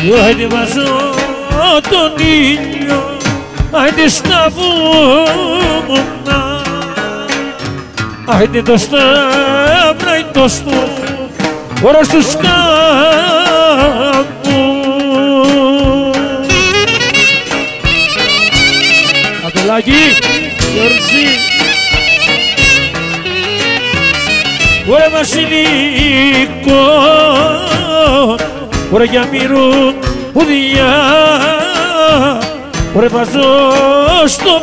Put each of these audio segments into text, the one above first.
Άιντε βάζω τον ήλιο, άιντε στα βουνά, άιντε το σταυρά το στο όρος του σκάμπου. Αντελάκη, Γιώργη. Ωραία Βασιλικό, ωραία για μύρου ουδιά, ωραία βάζω στο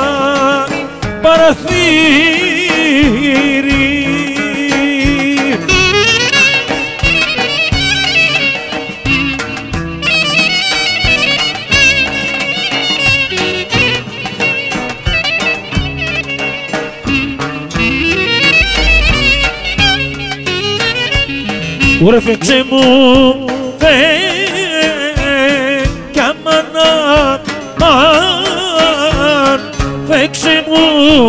παραθύρι. Ωραία φέξε μου κι αμανάν, φέξε μου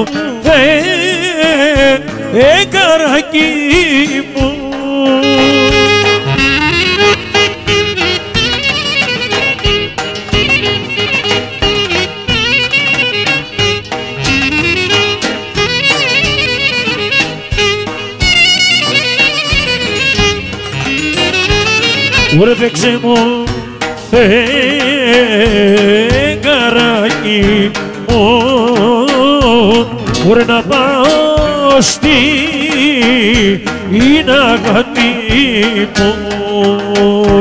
καράκι μου. Ωραία φέξε μου φεγγαράκι μου, ωραία να πάω στην αγάπη μου.